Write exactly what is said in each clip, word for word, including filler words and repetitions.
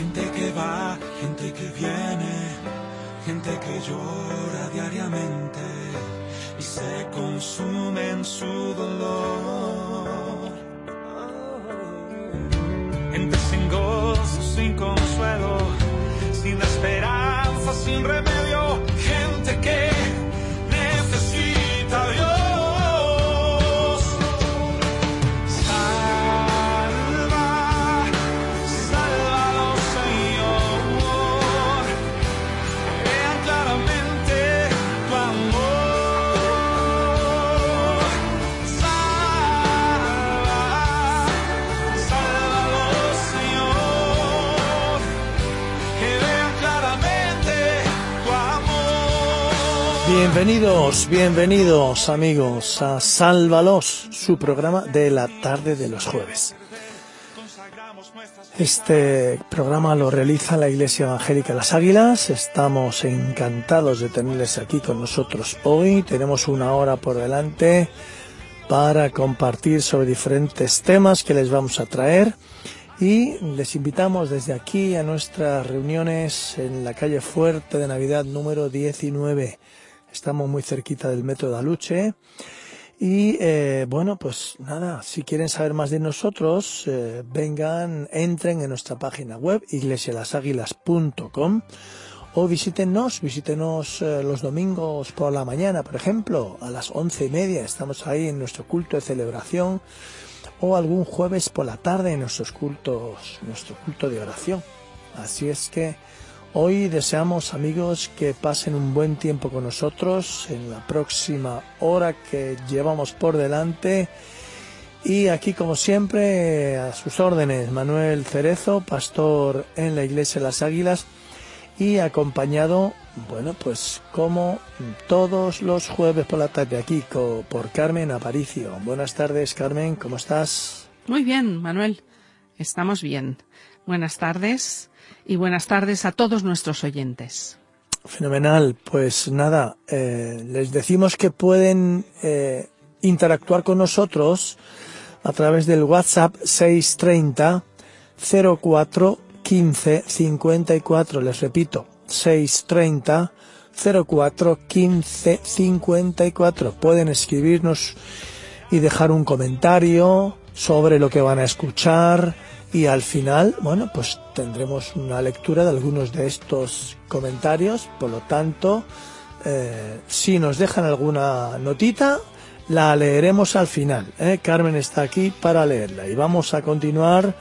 gente que va, gente que viene, gente que llora diariamente y se consume en su dolor. Gente sin gozo, sin consuelo, sin esperanza, sin remedio, gente que necesita a Dios. Bienvenidos, bienvenidos amigos a Sálvalos, su programa de la tarde de los jueves. Este programa lo realiza la Iglesia Evangélica Las Águilas. Estamos encantados de tenerles aquí con nosotros hoy. Tenemos una hora por delante para compartir sobre diferentes temas que les vamos a traer. Y les invitamos desde aquí a nuestras reuniones en la calle Fuerte de Navidad número diecinueve. Estamos muy cerquita del metro de Aluche. Y eh, bueno, pues nada, si quieren saber más de nosotros, eh, vengan, entren en nuestra página web iglesia las águilas punto com o visítenos, visítenos eh, los domingos por la mañana, por ejemplo, a las once y media, estamos ahí en nuestro culto de celebración, o algún jueves por la tarde en nuestros cultos, nuestro culto de oración. Así es que hoy deseamos, amigos, que pasen un buen tiempo con nosotros en la próxima hora que llevamos por delante. Y aquí, como siempre, a sus órdenes, Manuel Cerezo, pastor en la Iglesia de las Águilas, y acompañado, bueno, pues como todos los jueves por la tarde, aquí por Carmen Aparicio. Buenas tardes, Carmen, ¿cómo estás? Muy bien, Manuel, estamos bien. Buenas tardes. Y buenas tardes a todos nuestros oyentes. Fenomenal, pues nada, eh, les decimos que pueden eh, interactuar con nosotros a través del WhatsApp seis treinta, cero cuatro, quince, cincuenta y cuatro, les repito, seis treinta, cero cuatro, quince, cincuenta y cuatro. Pueden escribirnos y dejar un comentario sobre lo que van a escuchar. Y al final, bueno, pues tendremos una lectura de algunos de estos comentarios. Por lo tanto, eh, si nos dejan alguna notita, la leeremos al final, ¿eh? Carmen está aquí para leerla. Y vamos a continuar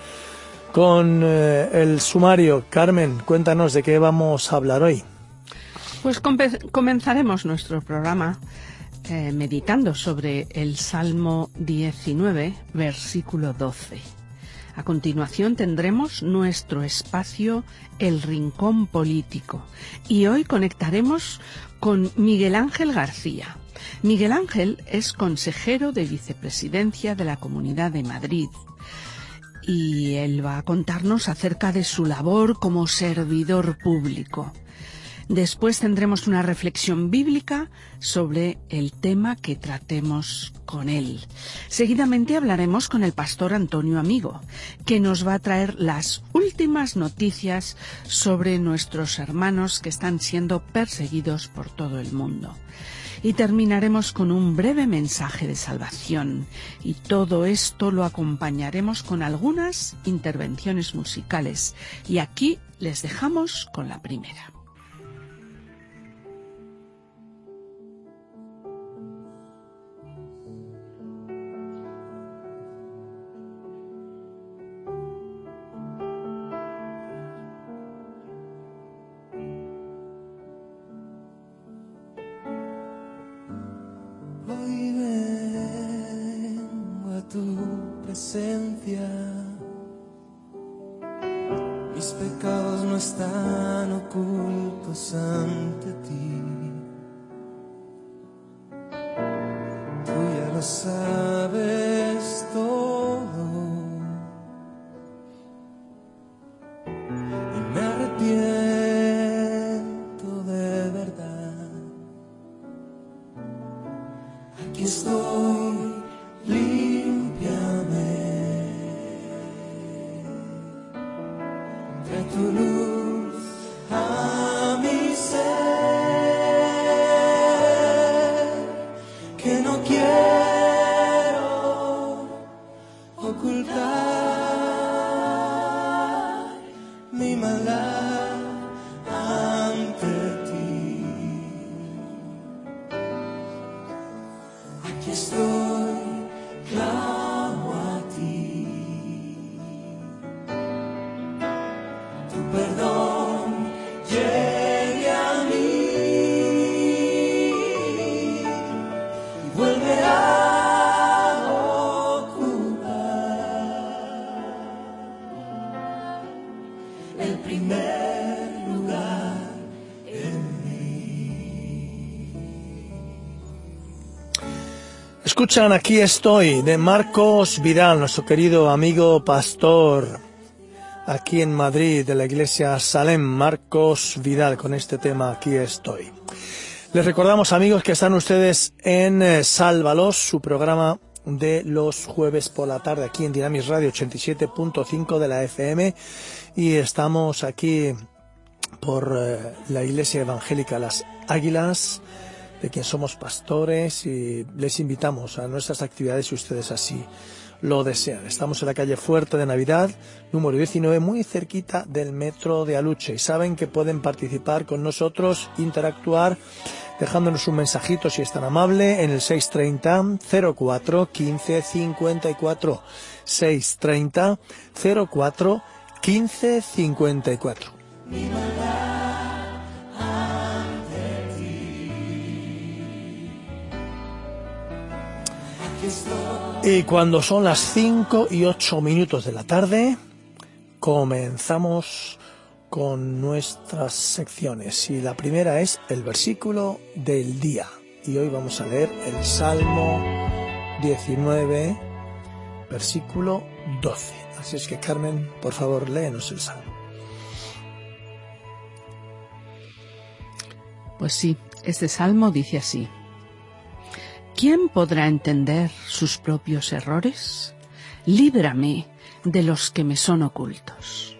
con eh, el sumario. Carmen, cuéntanos de qué vamos a hablar hoy. Pues comenzaremos nuestro programa eh, meditando sobre el Salmo diecinueve, versículo doce. A continuación tendremos nuestro espacio El Rincón Político y hoy conectaremos con Miguel Ángel García. Miguel Ángel es consejero de vicepresidencia de la Comunidad de Madrid y él va a contarnos acerca de su labor como servidor público. Después tendremos una reflexión bíblica sobre el tema que tratemos con él. Seguidamente hablaremos con el pastor Antonio Amigo, que nos va a traer las últimas noticias sobre nuestros hermanos que están siendo perseguidos por todo el mundo. Y terminaremos con un breve mensaje de salvación. Y todo esto lo acompañaremos con algunas intervenciones musicales. Y aquí les dejamos con la primera. Mis pecados no están ocultos ante ti. Tú ya lo sabes todo y me arrepiento de verdad. Aquí estoy, límpiame. tu luz a mi ser, que no quiero ocultar mi maldad ante ti. Aquí estoy, clamo a ti. Tu perdón llegue a mí y vuelve a ocupar el primer lugar en mí. Escuchan Aquí estoy, de Marcos Vidal, nuestro querido amigo pastor aquí en Madrid, de la iglesia Salem. Marcos Vidal, con este tema Aquí estoy. Les recordamos, amigos, que están ustedes en eh, Sálvalos, su programa de los jueves por la tarde aquí en Dinamis Radio ochenta y siete punto cinco de la F M, y estamos aquí por eh, la iglesia evangélica Las Águilas, de quien somos pastores, y les invitamos a nuestras actividades si ustedes así lo desean. Estamos en la calle Fuerte de Navidad, número diecinueve, muy cerquita del metro de Aluche, y saben que pueden participar con nosotros, interactuar, dejándonos un mensajito si es tan amable en el seis treinta, cero cuatro, quince, cincuenta y cuatro, seis treinta, cero cuatro, quince, cincuenta y cuatro. Y cuando son las cinco y ocho minutos de la tarde, comenzamos con nuestras secciones. Y la primera es el versículo del día. Y hoy vamos a leer el Salmo diecinueve, versículo doce. Así es que, Carmen, por favor, léenos el Salmo. Pues sí, este Salmo dice así: ¿quién podrá entender sus propios errores? Líbrame de los que me son ocultos.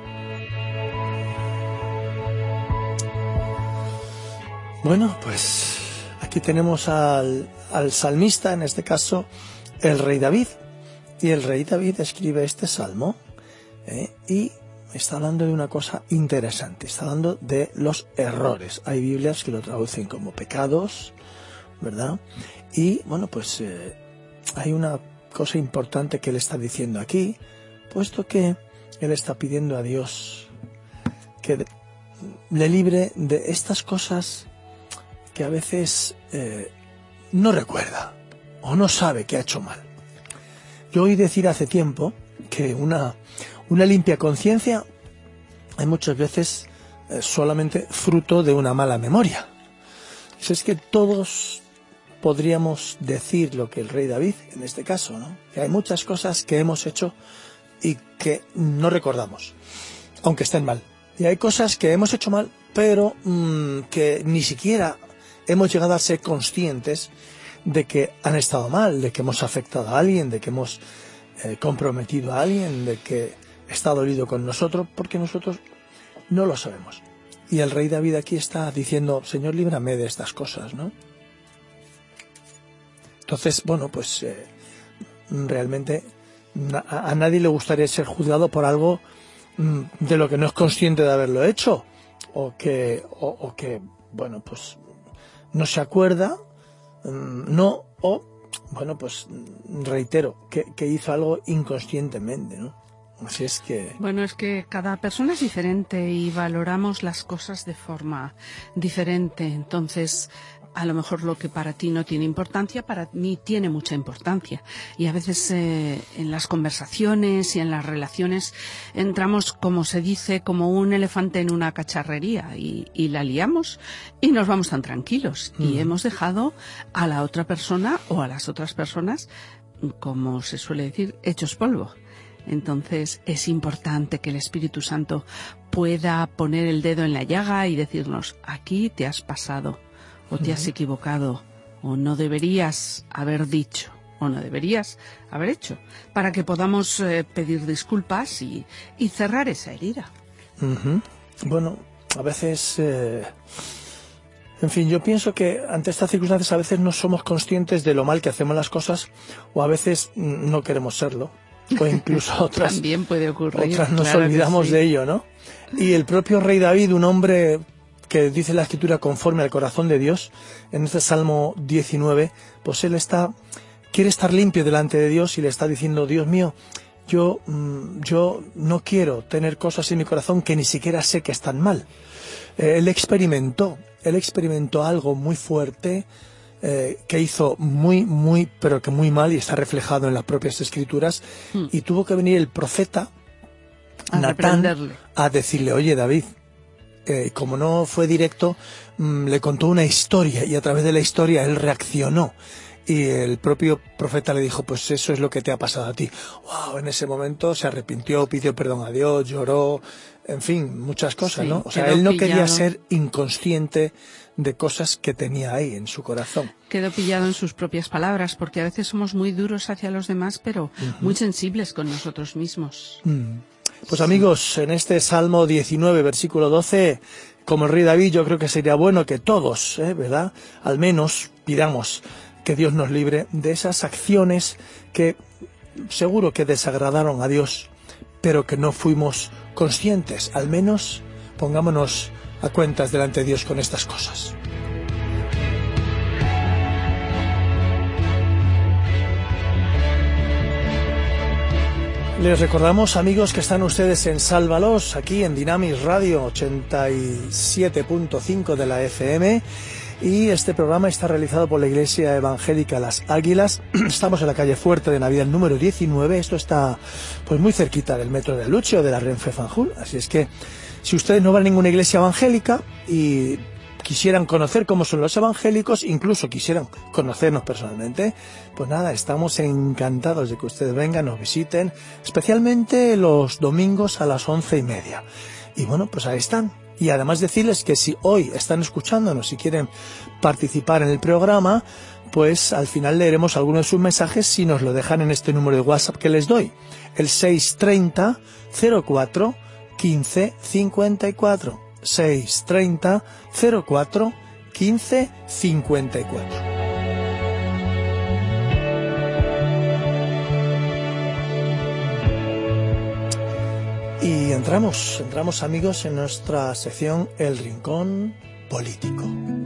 Bueno, pues aquí tenemos al, al salmista, en este caso el rey David. Y el rey David escribe este salmo ¿eh? y está hablando de una cosa interesante. Está hablando de los errores. Hay Biblias que lo traducen como pecados, ¿verdad? Y bueno, pues eh, hay una cosa importante que él está diciendo aquí, puesto que él está pidiendo a Dios que le libre de estas cosas que a veces eh, no recuerda o no sabe que ha hecho mal. Yo oí decir hace tiempo que una, una limpia conciencia hay muchas veces eh, solamente fruto de una mala memoria. Pues es que todos podríamos decir lo que el rey David, en este caso, ¿no? Que hay muchas cosas que hemos hecho y que no recordamos, aunque estén mal. Y hay cosas que hemos hecho mal, pero mmm, que ni siquiera hemos llegado a ser conscientes de que han estado mal, de que hemos afectado a alguien, de que hemos eh, comprometido a alguien, de que está dolido con nosotros, porque nosotros no lo sabemos. Y el rey David aquí está diciendo: Señor, líbrame de estas cosas, ¿no? Entonces, bueno, pues eh, realmente a, a nadie le gustaría ser juzgado por algo mm, de lo que no es consciente de haberlo hecho, o que, o, o que bueno, pues no se acuerda, mm, no, o, bueno, pues reitero, que, que hizo algo inconscientemente, ¿no? Así es que... Bueno, es que cada persona es diferente y valoramos las cosas de forma diferente. Entonces, a lo mejor lo que para ti no tiene importancia, para mí tiene mucha importancia. Y a veces eh, en las conversaciones y en las relaciones entramos, como se dice, como un elefante en una cacharrería y, y la liamos y nos vamos tan tranquilos. Mm. Y hemos dejado a la otra persona o a las otras personas, como se suele decir, hechos polvo. Entonces es importante que el Espíritu Santo pueda poner el dedo en la llaga y decirnos: aquí te has pasado, o te has equivocado, o no deberías haber dicho, o no deberías haber hecho, para que podamos eh, pedir disculpas y, y cerrar esa herida. Uh-huh. Bueno, a veces... Eh... En fin, yo pienso que ante estas circunstancias a veces no somos conscientes de lo mal que hacemos las cosas, o a veces no queremos serlo, o incluso otras, También puede ocurrir, otras nos claro olvidamos sí. de ello, ¿no? Y el propio rey David, un hombre que dice la Escritura conforme al corazón de Dios, en este Salmo diecinueve, pues él está, quiere estar limpio delante de Dios y le está diciendo, Dios mío, yo, yo no quiero tener cosas en mi corazón que ni siquiera sé que están mal. Eh, él experimentó Él experimentó algo muy fuerte eh, que hizo muy, muy, pero que muy mal y está reflejado en las propias Escrituras. Mm. Y tuvo que venir el profeta a Natán a decirle, oye David, eh, como no fue directo, mmm, le contó una historia y a través de la historia él reaccionó. Y el propio profeta le dijo, pues eso es lo que te ha pasado a ti. Wow, en ese momento se arrepintió, pidió perdón a Dios, lloró, en fin, muchas cosas, sí, ¿no? O sea, él no pillado. Quería ser inconsciente de cosas que tenía ahí en su corazón. Quedó pillado en sus propias palabras, porque a veces somos muy duros hacia los demás, pero uh-huh. muy sensibles con nosotros mismos. Mm. Pues amigos, en este Salmo diecinueve, versículo doce, como el rey David, yo creo que sería bueno que todos, ¿eh? ¿verdad?, al menos pidamos que Dios nos libre de esas acciones que seguro que desagradaron a Dios, pero que no fuimos conscientes. Al menos pongámonos a cuentas delante de Dios con estas cosas. Les recordamos, amigos, que están ustedes en Sálvalos, aquí en Dynamis Radio ochenta y siete punto cinco de la F M. Y este programa está realizado por la Iglesia Evangélica Las Águilas. Estamos en la calle Fuerte de Navidad número diecinueve. Esto está pues muy cerquita del metro de Luche o de la Renfe Fanjul. Así es que si ustedes no van a ninguna iglesia evangélica y quisieran conocer cómo son los evangélicos, incluso quisieran conocernos personalmente, pues nada, estamos encantados de que ustedes vengan, nos visiten, especialmente los domingos a las once y media. Y bueno, pues ahí están. Y además decirles que si hoy están escuchándonos y quieren participar en el programa, pues al final leeremos algunos de sus mensajes si nos lo dejan en este número de WhatsApp que les doy, el seis treinta, cero cuatro, quince, cincuenta y cuatro, seis treinta, cero cuatro, quince, cincuenta y cuatro. Y entramos, entramos amigos en nuestra sección El Rincón Político.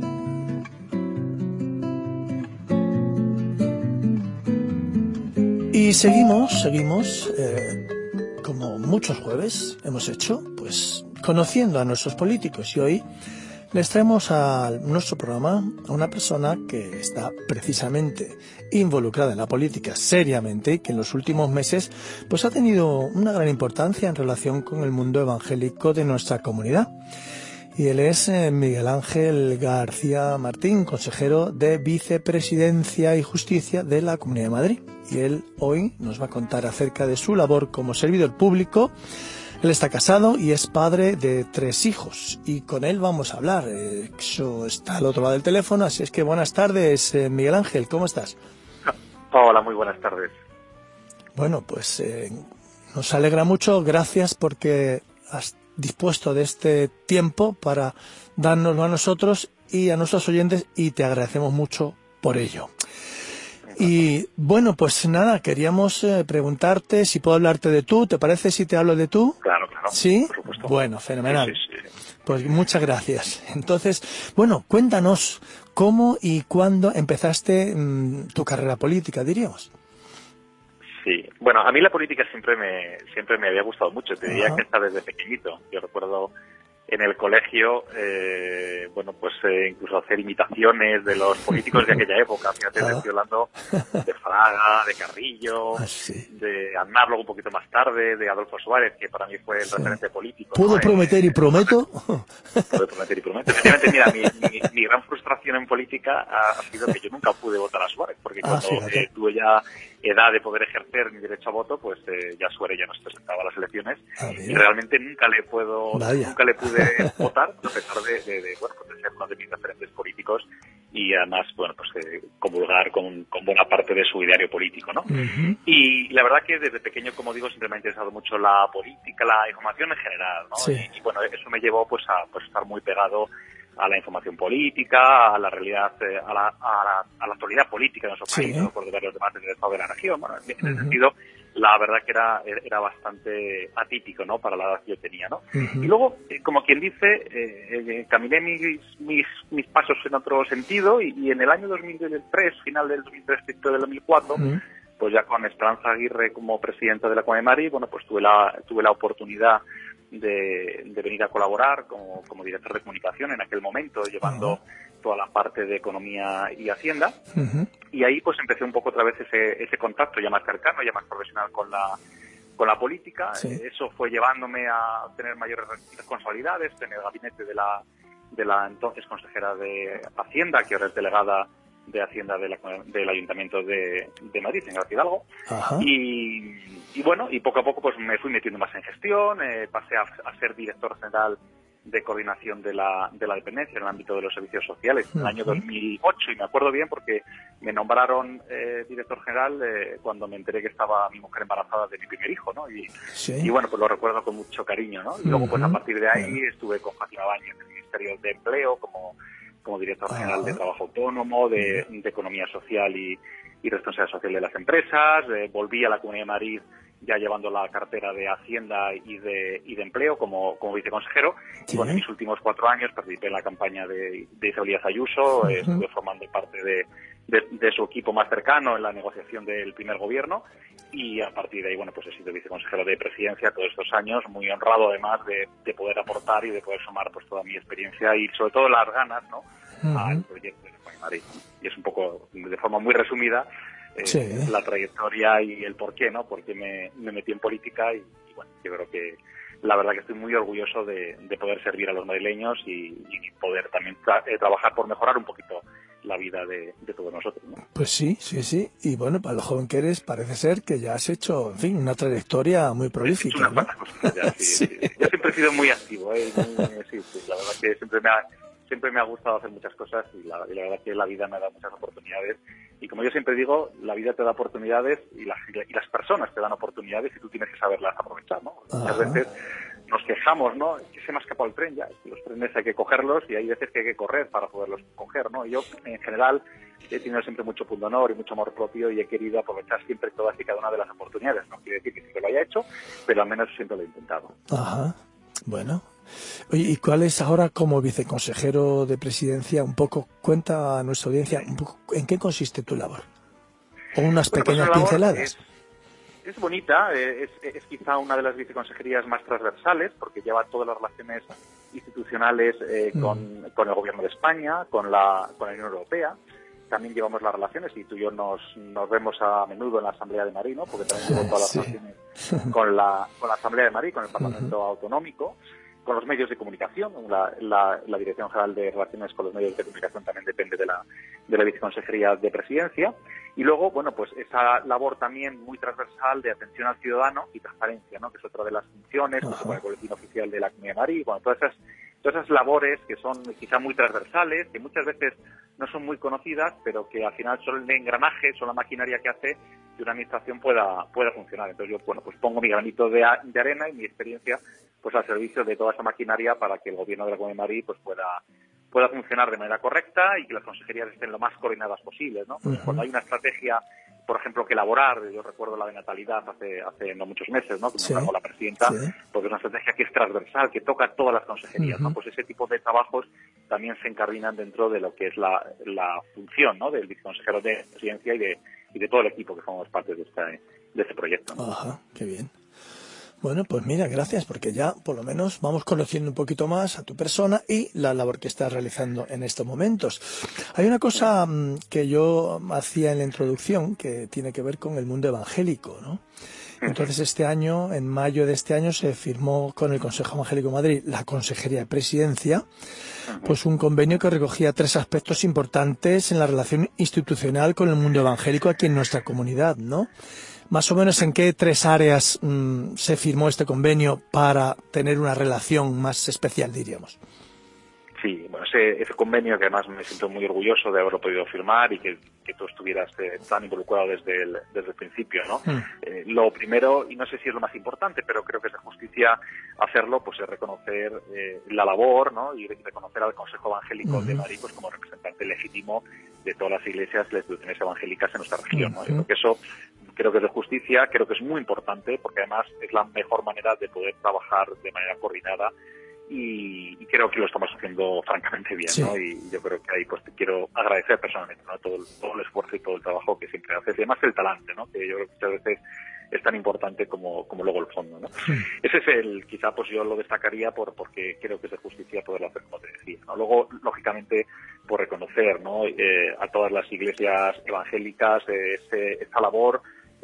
Y seguimos, seguimos, eh, como muchos jueves hemos hecho, pues conociendo a nuestros políticos. Y hoy les traemos a nuestro programa a una persona que está precisamente involucrada en la política seriamente y que en los últimos meses pues ha tenido una gran importancia en relación con el mundo evangélico de nuestra comunidad. Y él es eh, Miguel Ángel García Martín, consejero de Vicepresidencia y Justicia de la Comunidad de Madrid. Y él hoy nos va a contar acerca de su labor como servidor público. Él está casado y es padre de tres hijos y con él vamos a hablar. Eso está al otro lado del teléfono, así es que buenas tardes, eh, Miguel Ángel, ¿cómo estás? Hola, muy buenas tardes. Bueno, pues eh, nos alegra mucho, gracias porque has dispuesto de este tiempo para dárnoslo a nosotros y a nuestros oyentes y te agradecemos mucho por ello. Y bueno, pues nada, queríamos eh, preguntarte si puedo hablarte de tú. ¿Te parece si te hablo de tú? Claro, claro. ¿Sí? Por supuesto. Bueno, fenomenal. Sí, sí, sí. Pues muchas gracias. Entonces, bueno, cuéntanos cómo y cuándo empezaste mmm, tu carrera política, diríamos. Sí, bueno, a mí la política siempre me siempre me había gustado mucho. Te diría Ajá. que hasta desde pequeñito. Yo recuerdo en el colegio, eh, bueno, pues eh, incluso hacer imitaciones de los políticos de aquella época. Fíjate, te estoy hablando de Fraga, de Carrillo, ah, sí. de Aznar, luego un poquito más tarde, de Adolfo Suárez, que para mí fue el sí. referente político. ¿Puedo ¿no? prometer eh, y prometo? Puedo prometer y prometo. Efectivamente, mira, mi, mi, mi gran frustración en política ha, ha sido que yo nunca pude votar a Suárez, porque ah, cuando eh, tuve ya edad de poder ejercer mi derecho a voto, pues eh, ya Suárez ya no se presentaba a las elecciones ah, y realmente nunca le puedo, Vaya. nunca le pude votar, a pesar de, de, de, bueno, pues de ser uno de mis referentes políticos y además, bueno, pues eh, comulgar con, con buena parte de su ideario político, ¿no? Uh-huh. Y la verdad que desde pequeño, como digo, siempre me ha interesado mucho la política, la información en general, ¿no? Sí. Y, y bueno, eso me llevó pues a pues estar muy pegado a la información política, a la realidad, eh, a, la, a, la, a la actualidad política de nuestro sí. país, ¿no? Por varios demás del estado de la región. Bueno, en ese uh-huh. sentido, la verdad que era era bastante atípico, ¿no? Para la edad que yo tenía, ¿no? Uh-huh. Y luego, eh, como quien dice, eh, eh, caminé mis, mis mis pasos en otro sentido y, y en el año dos mil tres, final del dos mil tres, principio del dos mil cuatro, uh-huh. pues ya con Esperanza Aguirre como presidenta de la Comunidad de Madrid, bueno, pues tuve la tuve la oportunidad de, de venir a colaborar como, como director de comunicación en aquel momento, llevando uh-huh. toda la parte de economía y hacienda. Uh-huh. Y ahí pues empecé un poco otra vez ese, ese contacto ya más cercano, ya más profesional con la con la política. Sí. Eso fue llevándome a tener mayores responsabilidades en el gabinete de la de la entonces consejera de Hacienda, que ahora es delegada de Hacienda de la, del Ayuntamiento de, de Madrid, en García Hidalgo. Y, y bueno, y poco a poco pues me fui metiendo más en gestión, eh, pasé a, a ser director general de coordinación de la, de la dependencia en el ámbito de los servicios sociales en el año dos mil ocho, y me acuerdo bien porque me nombraron eh, director general eh, cuando me enteré que estaba mi mujer embarazada de mi primer hijo, ¿no? Y, sí. y bueno, pues lo recuerdo con mucho cariño, ¿no? Y luego pues a partir de ahí uh-huh. estuve con Fátima Báñez en el Ministerio de Empleo como como director uh-huh. general de Trabajo Autónomo, de, de Economía Social y, y Responsabilidad Social de las Empresas. Eh, volví a la Comunidad de Madrid ya llevando la cartera de Hacienda y de, y de Empleo como, como viceconsejero. Sí. Y bueno, en mis últimos cuatro años participé en la campaña de, de Isabel Díaz Ayuso, uh-huh. eh, estuve formando parte de, de, de su equipo más cercano en la negociación del primer gobierno, y a partir de ahí, bueno, pues he sido viceconsejero de Presidencia todos estos años, muy honrado además de, de poder aportar y de poder sumar pues toda mi experiencia y sobre todo las ganas, ¿no? Uh-huh. Al proyecto de Comunidad de Madrid. Y es un poco, de forma muy resumida, Eh, sí. la trayectoria y el por qué, ¿no? Porque me, me metí en política y, y bueno, yo creo que la verdad que estoy muy orgulloso de, de poder servir a los madrileños y, y poder también tra- eh, trabajar por mejorar un poquito la vida de, de todos nosotros, ¿no? Pues sí, sí, sí. Y bueno, para lo joven que eres, parece ser que ya has hecho, en fin, una trayectoria muy prolífica, una ¿no? Cosas ya, sí, sí. Sí. Yo siempre he sido muy activo, ¿eh? Muy, sí, sí, la verdad que siempre me ha siempre me ha gustado hacer muchas cosas y la, y la verdad que la vida me ha dado muchas oportunidades. Y como yo siempre digo, la vida te da oportunidades y las, y las personas te dan oportunidades y tú tienes que saberlas aprovechar, ¿no? Muchas veces nos quejamos, ¿no? Es que se me ha escapado el tren ya. Es que los trenes hay que cogerlos y hay veces que hay que correr para poderlos coger, ¿no? Y yo, en general, he tenido siempre mucho pundonor y mucho amor propio y he querido aprovechar siempre todas y cada una de las oportunidades. No quiere decir que sí que lo haya hecho, pero al menos siempre lo he intentado. Ajá. Bueno. Oye, ¿y cuál es ahora como viceconsejero de Presidencia? Un poco, cuenta a nuestra audiencia, un poco, ¿en qué consiste tu labor? O unas bueno, pequeñas pues pinceladas. Es, es bonita, es, es quizá una de las viceconsejerías más transversales, porque lleva todas las relaciones institucionales eh, mm. con, con el Gobierno de España, con la, con la Unión Europea. También llevamos las relaciones, y tú y yo nos, nos vemos a menudo en la Asamblea de Madrid, ¿no? Porque también llevo todas las sí. relaciones con la, con la Asamblea de Madrid, con el Parlamento uh-huh. Autonómico, con los medios de comunicación. La, la, la Dirección General de Relaciones con los Medios de Comunicación también depende de la, de la Viceconsejería de Presidencia. Y luego, bueno, pues esa labor también muy transversal de atención al ciudadano y transparencia, ¿no? Que es otra de las funciones, uh-huh. junto con el Boletín Oficial de la Comunidad de Madrid. Bueno, todas esas, todas esas labores que son quizá muy transversales, que muchas veces no son muy conocidas, pero que al final son el engranaje, son la maquinaria que hace que una administración pueda, pueda funcionar. Entonces yo, bueno, pues pongo mi granito de, de arena y mi experiencia pues al servicio de toda esa maquinaria para que el Gobierno de la Comunidad de Madrid pues pueda pueda funcionar de manera correcta y que las consejerías estén lo más coordinadas posibles, ¿no? Pues uh-huh. cuando hay una estrategia, por ejemplo, que elaborar, yo recuerdo la de natalidad hace hace no muchos meses, ¿no? Que me encargó la presidenta, sí. porque es una estrategia que es transversal, que toca todas las consejerías, uh-huh. ¿no? Pues ese tipo de trabajos también se encardinan dentro de lo que es la, la función, ¿no? Del viceconsejero de Presidencia y de y de todo el equipo que formamos parte de este de este proyecto, ¿no? Ajá, qué bien. Bueno, pues mira, gracias, porque ya por lo menos vamos conociendo un poquito más a tu persona y la labor que estás realizando en estos momentos. Hay una cosa um, que yo hacía en la introducción que tiene que ver con el mundo evangélico, ¿no? Entonces este año, en mayo de este año, se firmó con el Consejo Evangélico de Madrid, la Consejería de Presidencia, pues un convenio que recogía tres aspectos importantes en la relación institucional con el mundo evangélico aquí en nuestra comunidad, ¿no? Más o menos, ¿en qué tres áreas mmm, se firmó este convenio para tener una relación más especial, diríamos? Sí, bueno, ese, ese convenio que además me siento muy orgulloso de haberlo podido firmar y que, que tú estuvieras eh, tan involucrado desde el, desde el principio, ¿no? Mm. Eh, lo primero, y no sé si es lo más importante, pero creo que es de justicia hacerlo, pues es reconocer eh, la labor, ¿no? Y reconocer al Consejo Evangélico mm. de Madrid pues como representante legítimo de todas las iglesias y las instituciones evangélicas en nuestra región, ¿no? Mm. Yo creo que eso creo que es de justicia, creo que es muy importante porque además es la mejor manera de poder trabajar de manera coordinada. Y, y creo que lo estamos haciendo francamente bien, sí. ¿no? Y yo creo que ahí pues te quiero agradecer personalmente, ¿no? todo, el, todo el esfuerzo y todo el trabajo que siempre haces, y además el talante, ¿no? Que yo creo que muchas veces es tan importante como, como luego el fondo, ¿no? Sí. Ese es el, quizá pues yo lo destacaría por porque creo que es de justicia poderlo hacer como te decía, ¿no? Luego, lógicamente, por reconocer, ¿no? Eh, a todas las iglesias evangélicas eh, ese, esa labor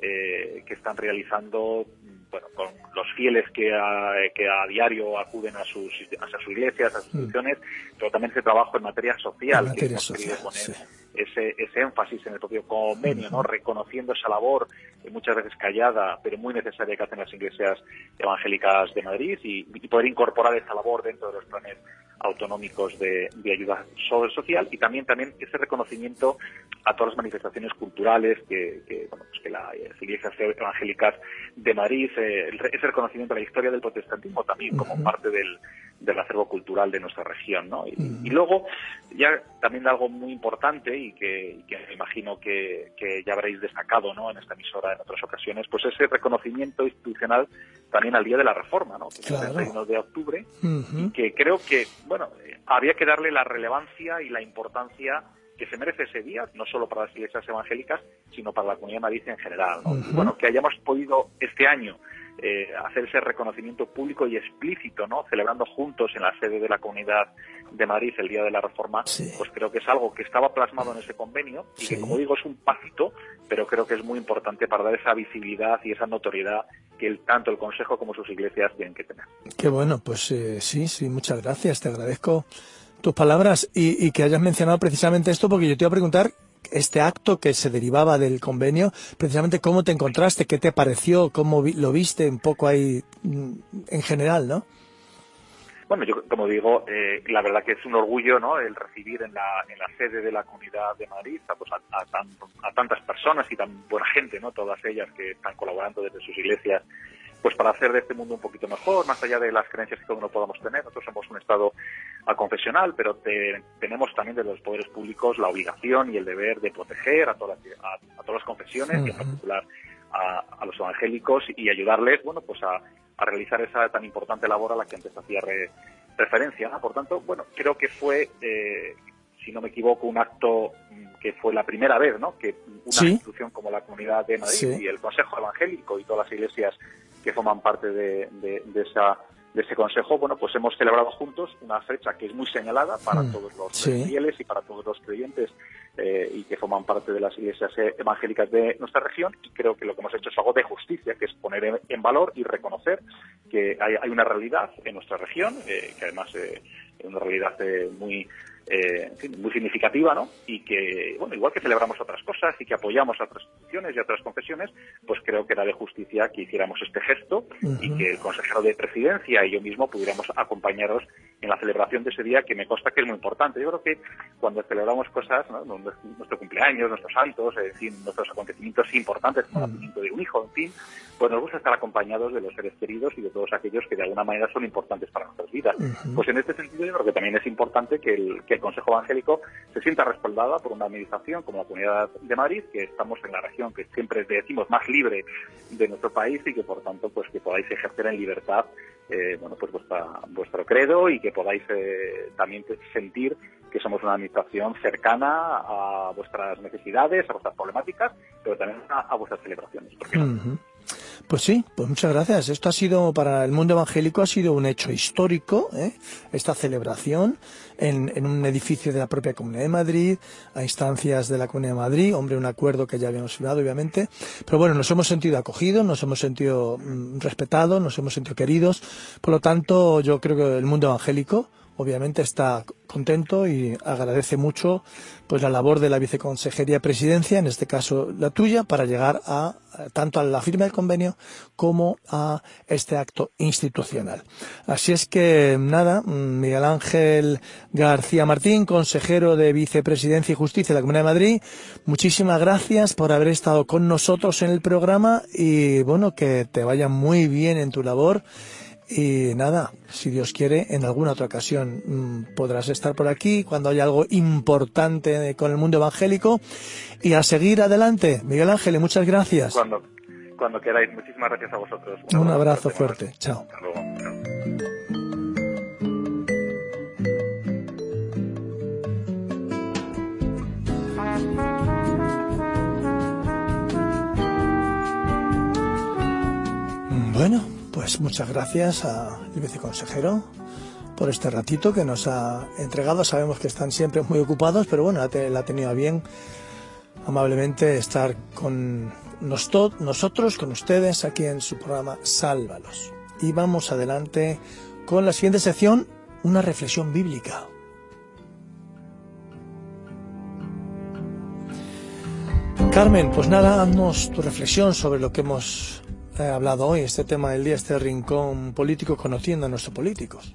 eh, que están realizando, bueno, con los fieles que a, que a diario acuden a sus, a sus iglesias, a sus instituciones, mm. pero también ese trabajo en materia social, en materia que hemos social, querido poner sí. ese, ese énfasis en el propio convenio, mm. ¿no? Reconociendo esa labor, eh, muchas veces callada, pero muy necesaria que hacen las iglesias evangélicas de Madrid y, y poder incorporar esa labor dentro de los planes autonómicos de, de ayuda social y también también ese reconocimiento a todas las manifestaciones culturales que, que bueno pues que las iglesias evangélicas de Madrid eh, ese reconocimiento a la historia del protestantismo también como uh-huh. parte del, del acervo cultural de nuestra región, ¿no? Y, uh-huh. y luego ya también algo muy importante y que, y que me imagino que, que ya habréis destacado, ¿no? En esta emisora en otras ocasiones, pues ese reconocimiento institucional también al Día de la Reforma, ¿no? Que claro. es el treinta y uno de octubre uh-huh. y que creo que bueno, eh, había que darle la relevancia y la importancia que se merece ese día, no solo para las iglesias evangélicas, sino para la Comunidad de Madrid en general, ¿no? Uh-huh. Y bueno, que hayamos podido este año eh, hacer ese reconocimiento público y explícito, ¿no? Celebrando juntos en la sede de la Comunidad de Madrid el Día de la Reforma, sí. pues creo que es algo que estaba plasmado en ese convenio y sí. que, como digo, es un pasito, pero creo que es muy importante para dar esa visibilidad y esa notoriedad que el, tanto el Consejo como sus iglesias tienen que tener. Qué bueno, pues eh, sí, sí, muchas gracias, te agradezco tus palabras y, y que hayas mencionado precisamente esto, porque yo te iba a preguntar este acto que se derivaba del convenio, precisamente cómo te encontraste, qué te pareció, cómo vi, lo viste un poco ahí en general, ¿no? Bueno, yo como digo, eh, la verdad que es un orgullo, ¿no? El recibir en la en la sede de la Comunidad de Madrid a, pues, a, a, tan, a tantas personas y tan buena gente, ¿no? Todas ellas que están colaborando desde sus iglesias, pues para hacer de este mundo un poquito mejor, más allá de las creencias que cada uno podamos tener. Nosotros somos un Estado aconfesional, pero te, tenemos también desde los poderes públicos la obligación y el deber de proteger a todas las, a, a todas las confesiones, uh-huh. y en particular a, a los evangélicos, y ayudarles, bueno, pues a, a realizar esa tan importante labor a la que antes hacía re, referencia, ¿no? Por tanto, bueno, creo que fue, eh, si no me equivoco, un acto que fue la primera vez, ¿no? Que una ¿Sí? institución como la Comunidad de Madrid ¿Sí? y el Consejo Evangélico y todas las iglesias que forman parte de, de, de esa de ese consejo, bueno, pues hemos celebrado juntos una fecha que es muy señalada para mm, todos los sí. fieles y para todos los creyentes eh, y que forman parte de las iglesias evangélicas de nuestra región, y creo que lo que hemos hecho es algo de justicia, que es poner en, en valor y reconocer que hay, hay una realidad en nuestra región, eh, que además eh, es una realidad eh, muy Eh, en fin, muy significativa, ¿no? Y que, bueno, igual que celebramos otras cosas y que apoyamos a otras instituciones y a otras confesiones, pues creo que era de justicia que hiciéramos este gesto uh-huh. y que el consejero de Presidencia y yo mismo pudiéramos acompañaros en la celebración de ese día, que me consta que es muy importante. Yo creo que cuando celebramos cosas, ¿no? Nuestro cumpleaños, nuestros santos, en fin, nuestros acontecimientos importantes, como el nacimiento de un hijo, en fin, pues nos gusta estar acompañados de los seres queridos y de todos aquellos que de alguna manera son importantes para nuestras vidas. Uh-huh. Pues en este sentido yo creo que también es importante que el, que el Consejo Evangélico se sienta respaldada por una administración como la Comunidad de Madrid, que estamos en la región que siempre decimos más libre de nuestro país, y que por tanto pues que podáis ejercer en libertad eh, bueno pues vuestra, vuestro credo, y que podáis eh, también sentir que somos una administración cercana a vuestras necesidades, a vuestras problemáticas, pero también a, a vuestras celebraciones. ¿Por qué no? Uh-huh. Pues sí, pues muchas gracias. Esto ha sido, para el mundo evangélico, ha sido un hecho histórico, ¿eh? Esta celebración en, en un edificio de la propia Comunidad de Madrid, a instancias de la Comunidad de Madrid, hombre, un acuerdo que ya habíamos firmado, obviamente, pero bueno, nos hemos sentido acogidos, nos hemos sentido mm, respetados, nos hemos sentido queridos. Por lo tanto, yo creo que el mundo evangélico, obviamente está contento y agradece mucho pues la labor de la Viceconsejería de Presidencia, en este caso la tuya, para llegar a tanto a la firma del convenio como a este acto institucional. Así es que nada, Miguel Ángel García Martín, consejero de Vicepresidencia y Justicia de la Comunidad de Madrid, muchísimas gracias por haber estado con nosotros en el programa y bueno, que te vaya muy bien en tu labor. Y nada, si Dios quiere, en alguna otra ocasión mmm, podrás estar por aquí cuando haya algo importante con el mundo evangélico. Y a seguir adelante. Miguel Ángel, muchas gracias. Cuando, cuando queráis. Muchísimas gracias a vosotros. Un, Un abrazo fuerte. fuerte. Chao. Hasta luego. Chao. Bueno, pues muchas gracias al viceconsejero por este ratito que nos ha entregado. Sabemos que están siempre muy ocupados, pero bueno, la ha tenido a bien amablemente estar con nosotros, con ustedes, aquí en su programa Sálvalos. Y vamos adelante con la siguiente sección, una reflexión bíblica. Carmen, pues nada, haznos tu reflexión sobre lo que hemos eh, hablado hoy, este tema del día, este rincón político, conociendo a nuestros políticos.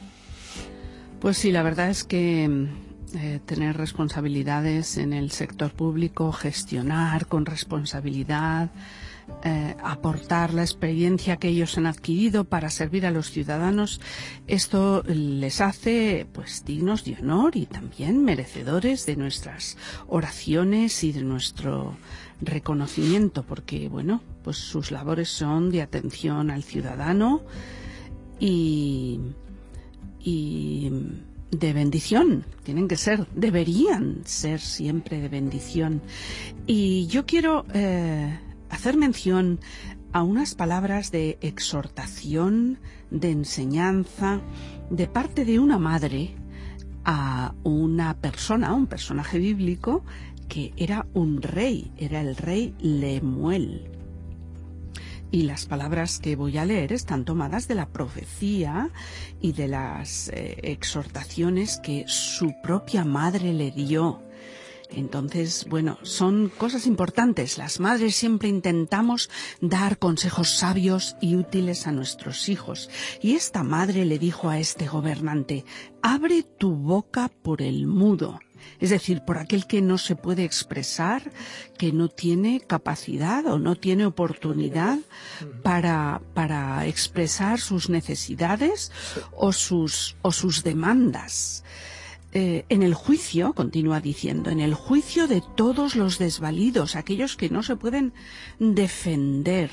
Pues sí, la verdad es que eh, tener responsabilidades en el sector público, gestionar con responsabilidad, eh, aportar la experiencia que ellos han adquirido para servir a los ciudadanos, esto les hace pues dignos de honor y también merecedores de nuestras oraciones y de nuestro reconocimiento, porque bueno, pues sus labores son de atención al ciudadano y y de bendición, tienen que ser, deberían ser siempre de bendición. Y yo quiero eh, hacer mención a unas palabras de exhortación, de enseñanza, de parte de una madre a una persona, un personaje bíblico que era un rey, era el rey Lemuel. Y las palabras que voy a leer están tomadas de la profecía y de las eh, exhortaciones que su propia madre le dio. Entonces, bueno, son cosas importantes. Las madres siempre intentamos dar consejos sabios y útiles a nuestros hijos. Y esta madre le dijo a este gobernante: abre tu boca por el mudo. Es decir, por aquel que no se puede expresar, que no tiene capacidad o no tiene oportunidad para, para expresar sus necesidades o sus, o sus demandas. Eh, en el juicio, continúa diciendo, en el juicio de todos los desvalidos, aquellos que no se pueden defender,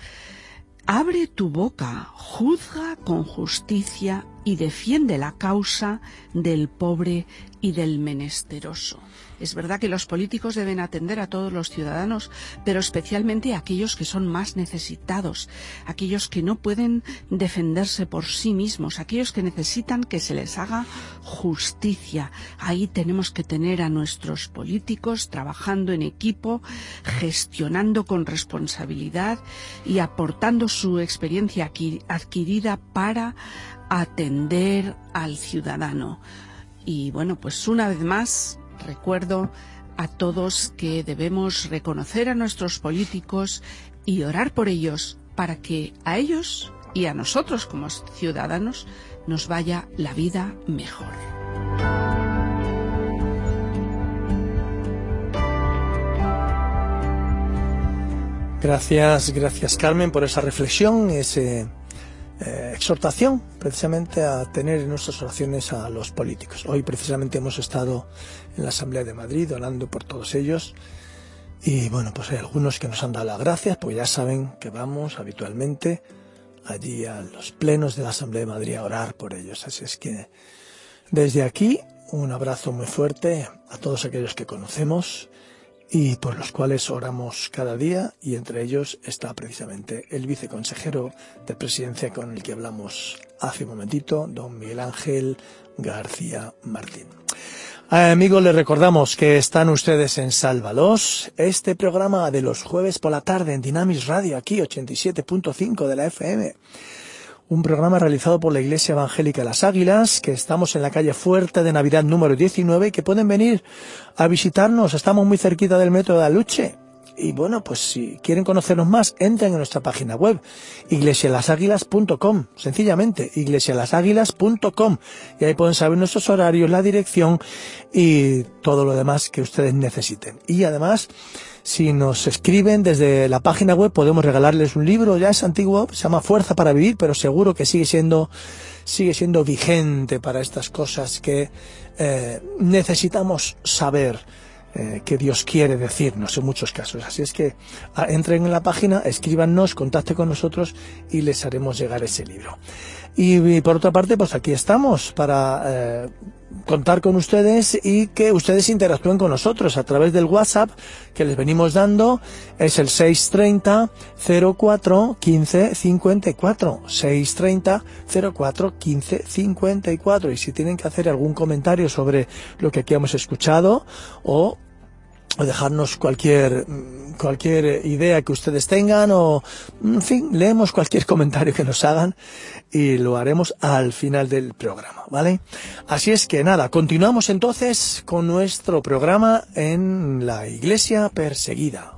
abre tu boca, juzga con justicia y defiende la causa del pobre y del menesteroso. Es verdad que los políticos deben atender a todos los ciudadanos, pero especialmente a aquellos que son más necesitados, aquellos que no pueden defenderse por sí mismos, aquellos que necesitan que se les haga justicia. Ahí tenemos que tener a nuestros políticos trabajando en equipo, gestionando con responsabilidad y aportando su experiencia adquirida para atender al ciudadano. Y bueno, pues una vez más recuerdo a todos que debemos reconocer a nuestros políticos y orar por ellos para que a ellos y a nosotros como ciudadanos nos vaya la vida mejor. Gracias, gracias Carmen por esa reflexión, ese Eh, exhortación precisamente a tener en nuestras oraciones a los políticos. Hoy precisamente hemos estado en la Asamblea de Madrid orando por todos ellos y bueno, pues hay algunos que nos han dado las gracias porque ya saben que vamos habitualmente allí a los plenos de la Asamblea de Madrid a orar por ellos. Así es que desde aquí un abrazo muy fuerte a todos aquellos que conocemos y por los cuales oramos cada día, y entre ellos está precisamente el viceconsejero de Presidencia con el que hablamos hace un momentito, don Miguel Ángel García Martín. Eh, amigos, les recordamos que están ustedes en Sálvalos, este programa de los jueves por la tarde en Dynamis Radio, aquí ochenta y siete punto cinco de la F M. un programa realizado por la Iglesia Evangélica Las Águilas, que estamos en la calle Fuerte de Navidad número diecinueve, y que pueden venir a visitarnos. Estamos muy cerquita del metro de Aluche. Y bueno, pues si quieren conocernos más, entren en nuestra página web, iglesia las águilas punto com, sencillamente, iglesia las águilas punto com, y ahí pueden saber nuestros horarios, la dirección y todo lo demás que ustedes necesiten. Y además, si nos escriben desde la página web, podemos regalarles un libro, ya es antiguo, se llama Fuerza para Vivir, pero seguro que sigue siendo, sigue siendo vigente para estas cosas que eh, necesitamos saber. Eh, que Dios quiere decirnos en muchos casos. Así es que a, entren en la página, escríbanos, contacten con nosotros y les haremos llegar ese libro. Y, y por otra parte, pues aquí estamos para eh, contar con ustedes y que ustedes interactúen con nosotros a través del WhatsApp que les venimos dando. Es el seis treinta, cero cuatro, quince, cincuenta y cuatro, seis treinta, cero cuatro, quince, cincuenta y cuatro. Y si tienen que hacer algún comentario sobre lo que aquí hemos escuchado o o dejarnos cualquier cualquier idea que ustedes tengan, o en fin, leemos cualquier comentario que nos hagan y lo haremos al final del programa, ¿vale? Así es que nada, continuamos entonces con nuestro programa en la Iglesia Perseguida.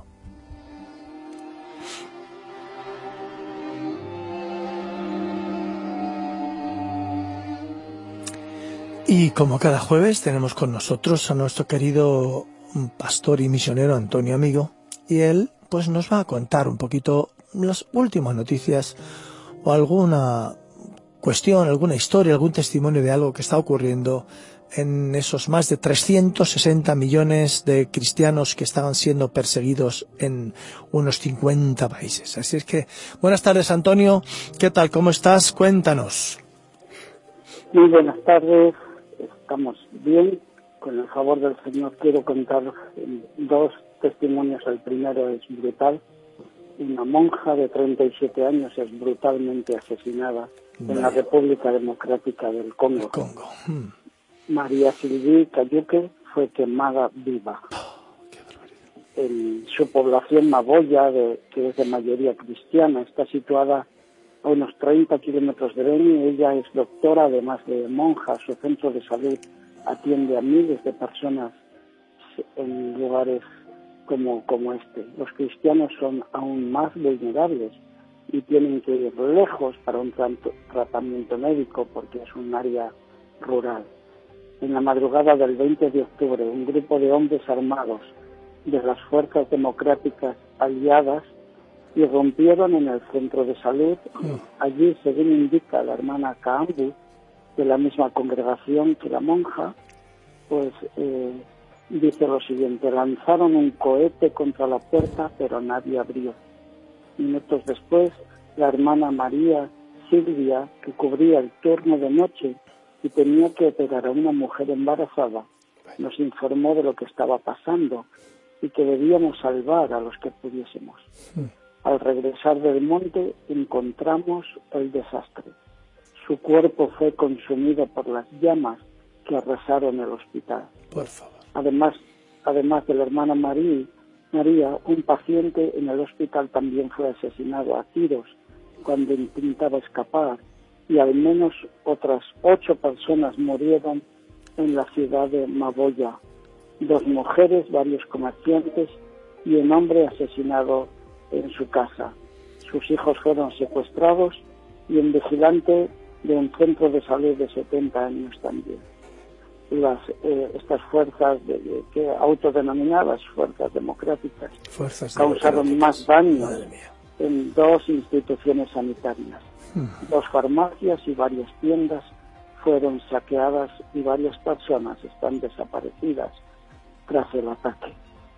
Y como cada jueves tenemos con nosotros a nuestro querido un pastor y misionero Antonio Amigo, y él pues nos va a contar un poquito las últimas noticias o alguna cuestión, alguna historia, algún testimonio de algo que está ocurriendo en esos más de trescientos sesenta millones de cristianos que estaban siendo perseguidos en unos cincuenta países. Así es que, buenas tardes Antonio, ¿qué tal? ¿Cómo estás? Cuéntanos. Muy buenas tardes, estamos bien. Con el favor del Señor quiero contar dos testimonios. El primero es brutal. Una monja de treinta y siete años es brutalmente asesinada Vaya. en la República Democrática del Congo. El Congo. Hmm. María Sylvie Kayuke fue quemada viva. Oh, en su población Maboya, de, que es de mayoría cristiana, está situada a unos treinta kilómetros de Beni. Ella es doctora, además de monja. Su centro de salud atiende a miles de personas en lugares como, como este. Los cristianos son aún más vulnerables y tienen que ir lejos para un tratamiento médico porque es un área rural. En la madrugada del veinte de octubre, un grupo de hombres armados de las fuerzas democráticas aliadas irrumpieron en el centro de salud. Allí, según indica la hermana Kaambu, de la misma congregación que la monja, pues eh, dice lo siguiente: lanzaron un cohete contra la puerta, pero nadie abrió. Minutos después, la hermana María Silvia, que cubría el turno de noche y tenía que operar a una mujer embarazada, nos informó de lo que estaba pasando y que debíamos salvar a los que pudiésemos. Al regresar del monte encontramos el desastre. Su cuerpo fue consumido por las llamas que arrasaron el hospital. Por favor. Además, además de la hermana María, María, un paciente en el hospital también fue asesinado a tiros cuando intentaba escapar, y al menos otras ocho personas murieron en la ciudad de Maboya. Dos mujeres, varios comerciantes y un hombre asesinado en su casa. Sus hijos fueron secuestrados y un vigilante de un centro de salud de setenta años también. Las, eh, estas fuerzas de, de, que autodenominadas fuerzas democráticas fuerzas causaron más daño en dos instituciones sanitarias. Hmm. Dos farmacias y varias tiendas fueron saqueadas y varias personas están desaparecidas tras el ataque.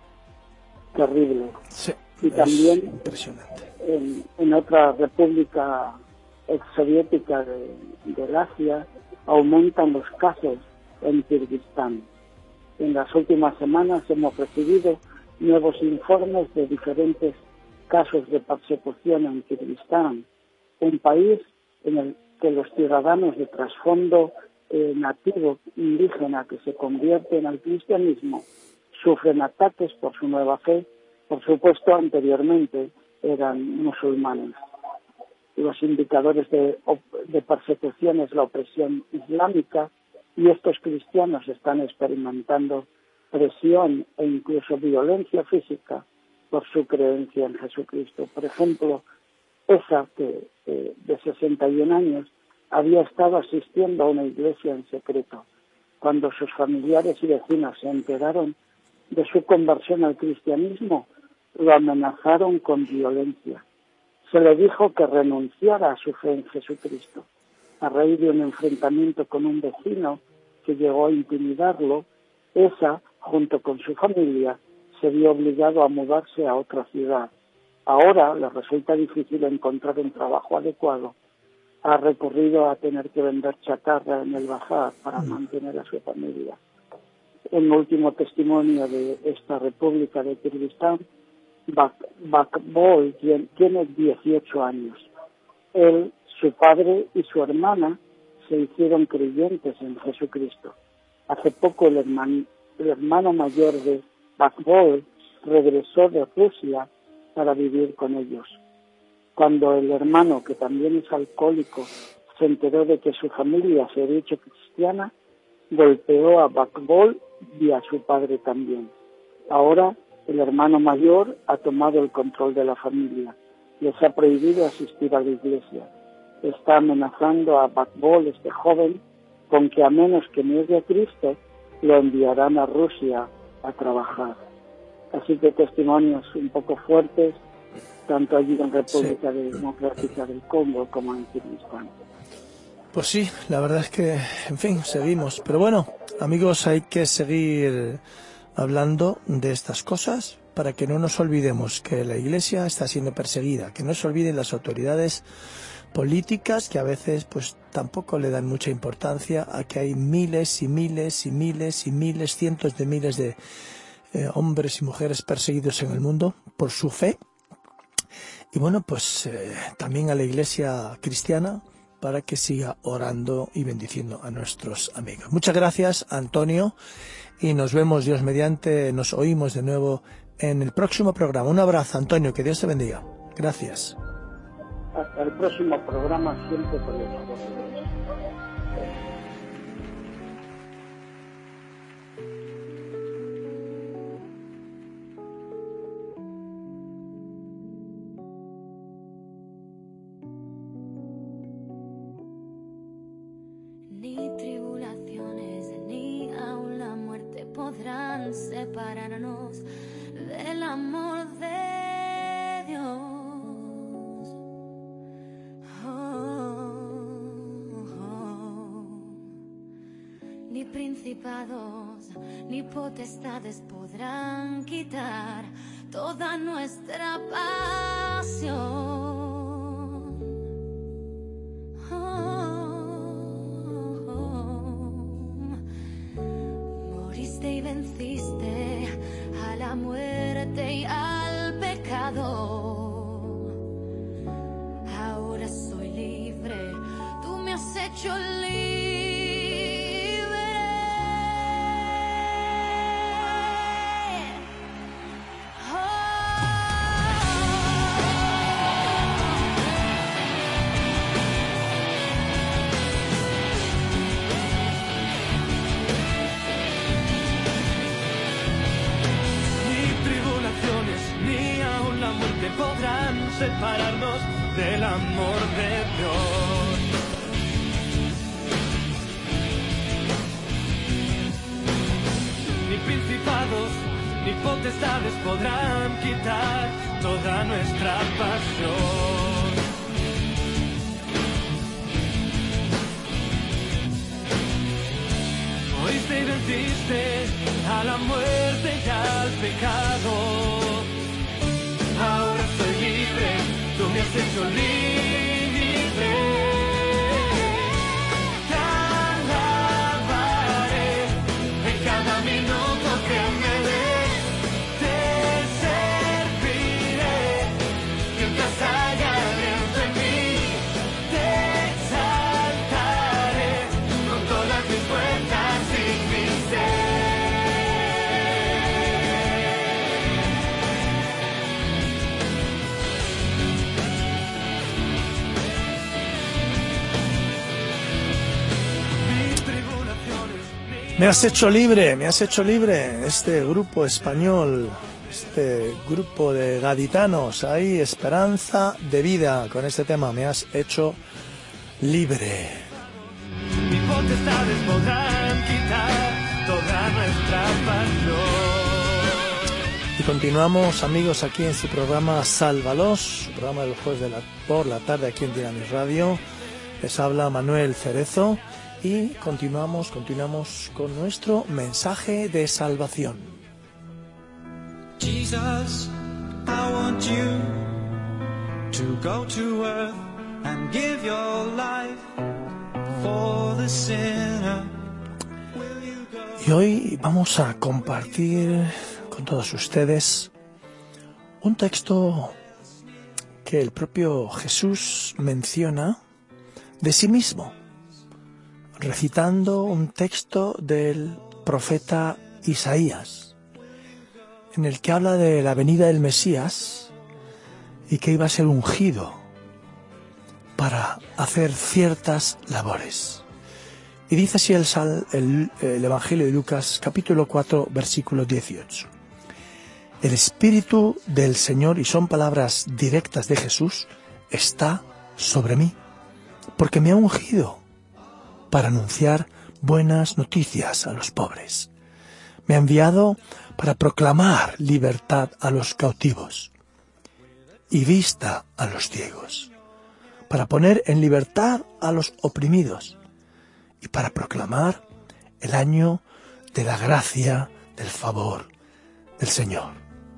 Terrible. Sí, y también impresionante. En, en otra república exsoviética de, del Asia aumentan los casos en Kirguistán. En las últimas semanas hemos recibido nuevos informes de diferentes casos de persecución en Kirguistán, un país en el que los ciudadanos de trasfondo eh, nativo indígena que se convierten al cristianismo sufren ataques por su nueva fe. Por supuesto, anteriormente eran musulmanes. los indicadores de, de persecución es la opresión islámica, y estos cristianos están experimentando presión e incluso violencia física por su creencia en Jesucristo. Por ejemplo, esa que eh, de sesenta y un años había estado asistiendo a una iglesia en secreto. Cuando sus familiares y vecinos se enteraron de su conversión al cristianismo, lo amenazaron con violencia. Se le dijo que renunciara a su fe en Jesucristo. A raíz de un enfrentamiento con un vecino que llegó a intimidarlo, esa, junto con su familia, se vio obligado a mudarse a otra ciudad. Ahora le resulta difícil encontrar un trabajo adecuado. Ha recurrido a tener que vender chatarra en el bazar para mantener a su familia. Un último testimonio de esta República de Kirguistán, Bakbol tiene dieciocho años. Él, su padre y su hermana se hicieron creyentes en Jesucristo. Hace poco el hermano, el hermano mayor de Bakbol regresó de Rusia para vivir con ellos. Cuando el hermano, que también es alcohólico, se enteró de que su familia se había hecho cristiana, golpeó a Bakbol y a su padre también. Ahora el hermano mayor ha tomado el control de la familia. Les ha prohibido asistir a la iglesia. Está amenazando a Bakbol, este joven, con que a menos que niegue a Cristo, lo enviarán a Rusia a trabajar. Así que testimonios un poco fuertes, tanto allí en República sí. Democrática del Congo como en Kirguistán. Pues sí, la verdad es que, en fin, seguimos. Pero bueno, amigos, hay que seguir hablando de estas cosas para que no nos olvidemos que la Iglesia está siendo perseguida, que no se olviden las autoridades políticas que a veces pues tampoco le dan mucha importancia a que hay miles y miles y miles y miles, cientos de miles de eh, hombres y mujeres perseguidos en el mundo por su fe. Y bueno, pues eh, también a la Iglesia cristiana para que siga orando y bendiciendo a nuestros amigos. Muchas gracias, Antonio, y nos vemos, Dios mediante, nos oímos de nuevo en el próximo programa. Un abrazo, Antonio, que Dios te bendiga. Gracias. Hasta el próximo programa, siempre con el favor de Dios. Ni tribulaciones ni aun la muerte podrán separarnos del amor de Dios. Ni principados ni potestades podrán quitar toda nuestra pasión. Oh, oh. Moriste y venciste a la muerte y al pecado. Ahora soy libre, tú me has hecho libre. Podrán separarnos del amor de Dios. Ni principados ni potestades podrán quitar toda nuestra pasión. Moriste y venciste a la muerte y al pecado. Ahora soy libre, tú me has hecho libre. Te alabaré en cada minuto que me des. Te serviré mientras haya aliento en mí. Te exaltaré con todas mis fuerzas y mi ser. Me has hecho libre, me has hecho libre. Este grupo español, este grupo de gaditanos, hay esperanza de vida con este tema. Me has hecho libre. Mis potestades podrán quitar toda nuestra pasión. Y continuamos, amigos, aquí en su programa Sálvalos, su programa del jueves de la, por la tarde aquí en Dinamis Radio. Les habla Manuel Cerezo y continuamos, continuamos con nuestro mensaje de salvación. Jesus, I want you to go to earth and give your life for the sinner. Y hoy vamos a compartir con todos ustedes un texto que el propio Jesús menciona de sí mismo, recitando un texto del profeta Isaías, en el que habla de la venida del Mesías y que iba a ser ungido para hacer ciertas labores. Y dice así el, el, el Evangelio de Lucas, capítulo cuatro, versículo dieciocho. El Espíritu del Señor, y son palabras directas de Jesús, está sobre mí, porque me ha ungido para anunciar buenas noticias a los pobres. Me ha enviado para proclamar libertad a los cautivos y vista a los ciegos, para poner en libertad a los oprimidos y para proclamar el año de la gracia, del favor del Señor.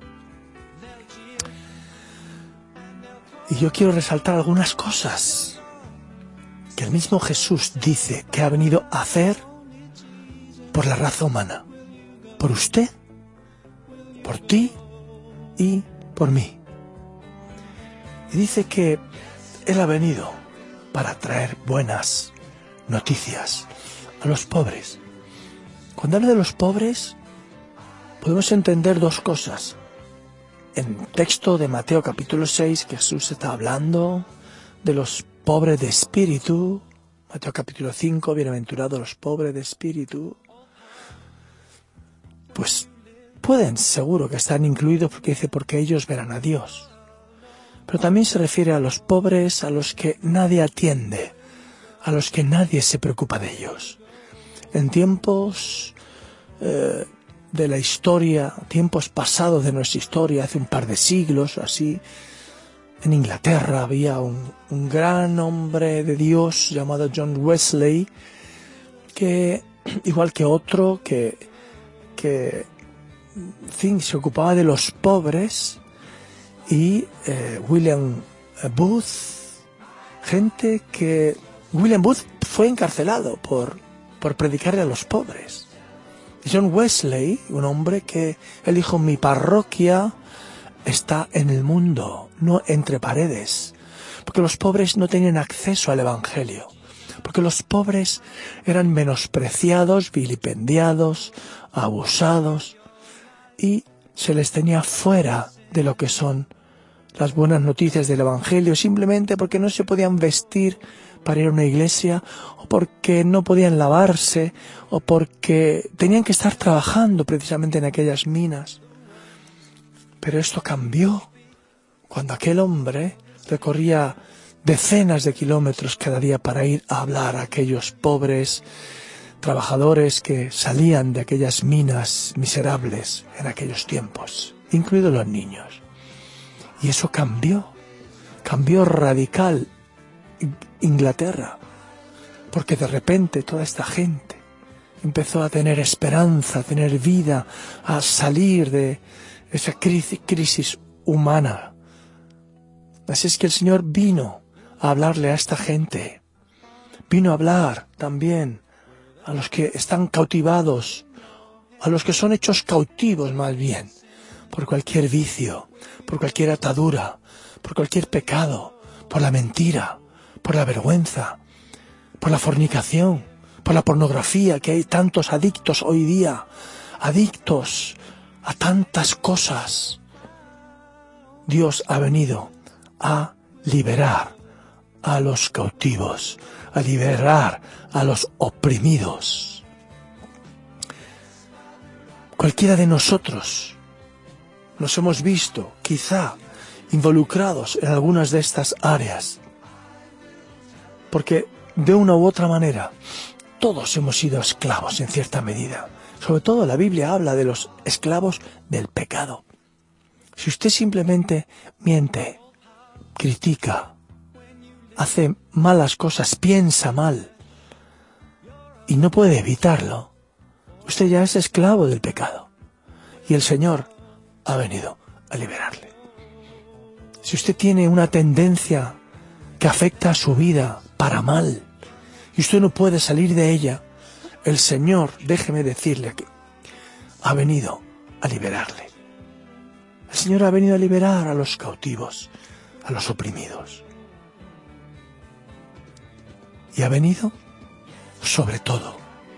Y yo quiero resaltar algunas cosas que el mismo Jesús dice que ha venido a hacer por la raza humana, por usted, por ti y por mí. Y dice que Él ha venido para traer buenas noticias a los pobres. Cuando habla de los pobres, podemos entender dos cosas. En el texto de Mateo capítulo seis, Jesús está hablando de los pobres de espíritu. Mateo capítulo cinco, bienaventurados los pobres de espíritu. Pues pueden, seguro que están incluidos porque dice, porque ellos verán a Dios. Pero también se refiere a los pobres, a los que nadie atiende, a los que nadie se preocupa de ellos. En tiempos eh, de la historia, tiempos pasados de nuestra historia, hace un par de siglos o así, en Inglaterra había un, un gran hombre de Dios llamado John Wesley, que, igual que otro, que, que en fin, se ocupaba de los pobres, y eh, William Booth, gente que... William Booth fue encarcelado por, por predicarle a los pobres. Y John Wesley, un hombre que él dijo, mi parroquia está en el mundo, no entre paredes, porque los pobres no tenían acceso al Evangelio, porque los pobres eran menospreciados, vilipendiados, abusados, y se les tenía fuera de lo que son las buenas noticias del Evangelio, simplemente porque no se podían vestir para ir a una iglesia, o porque no podían lavarse, o porque tenían que estar trabajando precisamente en aquellas minas. Pero esto cambió cuando aquel hombre recorría decenas de kilómetros cada día para ir a hablar a aquellos pobres trabajadores que salían de aquellas minas miserables en aquellos tiempos, incluidos los niños. Y eso cambió, cambió radical Inglaterra, porque de repente toda esta gente empezó a tener esperanza, a tener vida, a salir de esa crisis, crisis humana. Así es que el Señor vino a hablarle a esta gente, vino a hablar también a los que están cautivados, a los que son hechos cautivos más bien, por cualquier vicio, por cualquier atadura, por cualquier pecado, por la mentira, por la vergüenza, por la fornicación, por la pornografía, que hay tantos adictos hoy día, adictos a tantas cosas. Dios ha venido a liberar a los cautivos, a liberar a los oprimidos. Cualquiera de nosotros nos hemos visto, quizá, involucrados en algunas de estas áreas. Porque, de una u otra manera, todos hemos sido esclavos en cierta medida. Sobre todo la Biblia habla de los esclavos del pecado. Si usted simplemente miente, critica, hace malas cosas, piensa mal, y no puede evitarlo, usted ya es esclavo del pecado. Y el Señor ha venido a liberarle. Si usted tiene una tendencia que afecta a su vida para mal, y usted no puede salir de ella, el Señor, déjeme decirle que ha venido a liberarle. El Señor ha venido a liberar a los cautivos, a los oprimidos. Y ha venido sobre todo,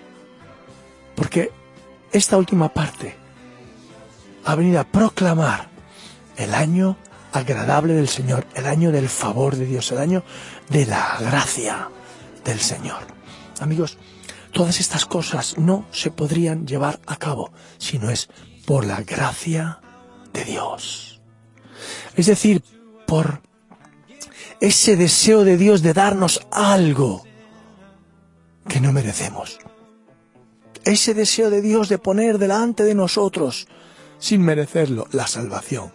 porque esta última parte ha venido a proclamar el año agradable del Señor, el año del favor de Dios, el año de la gracia del Señor. Amigos, todas estas cosas no se podrían llevar a cabo si no es por la gracia de Dios. Es decir, por ese deseo de Dios de darnos algo que no merecemos. Ese deseo de Dios de poner delante de nosotros, sin merecerlo, la salvación.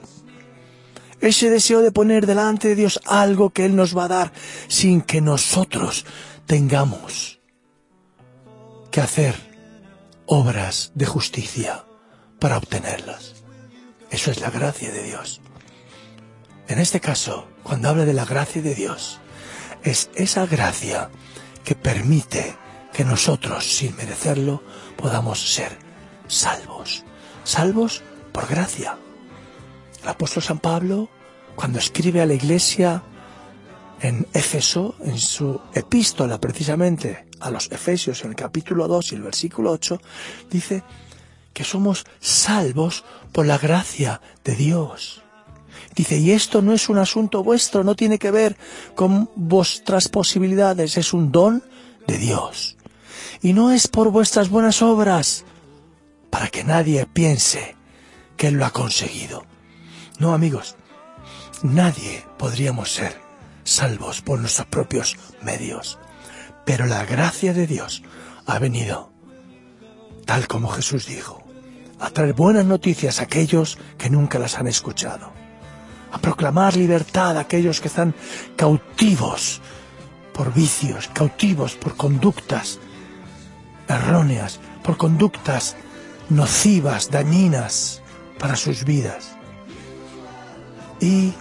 Ese deseo de poner delante de Dios algo que Él nos va a dar sin que nosotros tengamos que hacer obras de justicia para obtenerlas. Eso es la gracia de Dios. En este caso, cuando habla de la gracia de Dios, es esa gracia que permite que nosotros, sin merecerlo, podamos ser salvos. Salvos por gracia. El apóstol San Pablo, cuando escribe a la iglesia en Éfeso, en su epístola precisamente a los Efesios, en el capítulo dos y el versículo ocho, dice que somos salvos por la gracia de Dios. Dice, y esto no es un asunto vuestro, no tiene que ver con vuestras posibilidades, es un don de Dios. Y no es por vuestras buenas obras, para que nadie piense que Él lo ha conseguido. No, amigos, nadie podríamos ser salvos por nuestros propios medios. Pero la gracia de Dios ha venido, tal como Jesús dijo, a traer buenas noticias a aquellos que nunca las han escuchado. A proclamar libertad a aquellos que están cautivos por vicios, cautivos por conductas erróneas, por conductas nocivas, dañinas para sus vidas. Y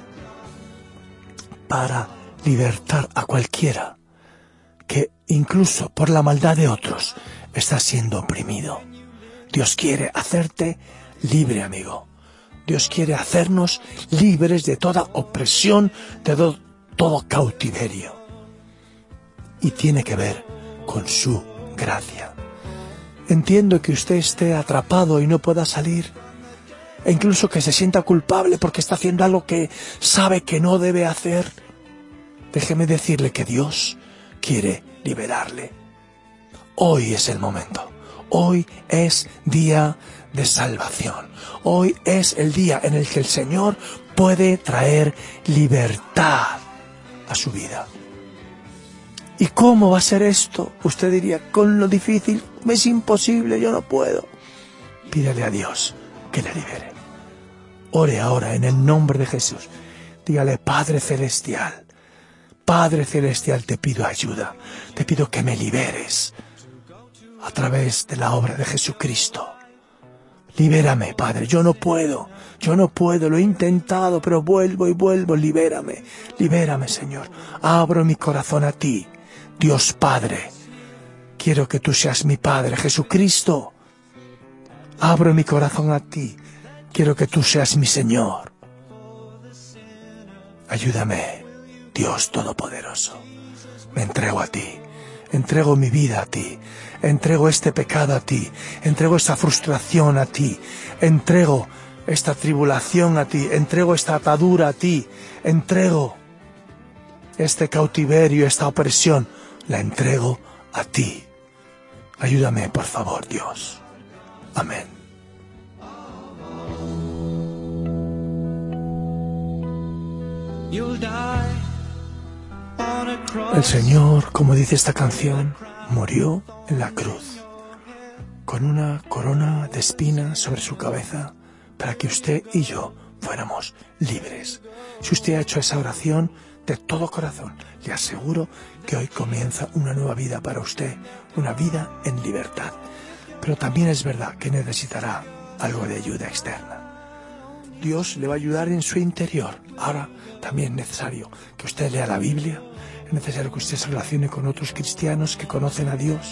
para libertar a cualquiera que incluso por la maldad de otros está siendo oprimido. Dios quiere hacerte libre, amigo. Dios quiere hacernos libres de toda opresión, de todo, todo cautiverio. Y tiene que ver con su gracia. Entiendo que usted esté atrapado y no pueda salir, e incluso que se sienta culpable porque está haciendo algo que sabe que no debe hacer. Déjeme decirle que Dios quiere liberarle. Hoy es el momento. Hoy es día de salvación. Hoy es el día en el que el Señor puede traer libertad a su vida. ¿Y cómo va a ser esto? Usted diría, con lo difícil, es imposible, yo no puedo. Pídale a Dios que le libere. Ore ahora en el nombre de Jesús. Dígale, Padre Celestial, Padre Celestial, te pido ayuda. Te pido que me liberes a través de la obra de Jesucristo. Libérame, Padre, yo no puedo, yo no puedo, lo he intentado, pero vuelvo y vuelvo, libérame, libérame, Señor. Abro mi corazón a ti, Dios Padre. Quiero que tú seas mi Padre, Jesucristo. Abro mi corazón a ti, quiero que tú seas mi Señor. Ayúdame, Dios Todopoderoso. Me entrego a ti, entrego mi vida a ti. Entrego este pecado a ti, entrego esta frustración a ti, entrego esta tribulación a ti, entrego esta atadura a ti, entrego este cautiverio, esta opresión, la entrego a ti. Ayúdame, por favor, Dios. Amén. El Señor, como dice esta canción, murió en la cruz, con una corona de espinas sobre su cabeza, para que usted y yo fuéramos libres. Si usted ha hecho esa oración de todo corazón, le aseguro que hoy comienza una nueva vida para usted, una vida en libertad. Pero también es verdad que necesitará algo de ayuda externa. Dios le va a ayudar en su interior. Ahora también es necesario que usted lea la Biblia, es necesario que usted se relacione con otros cristianos que conocen a Dios.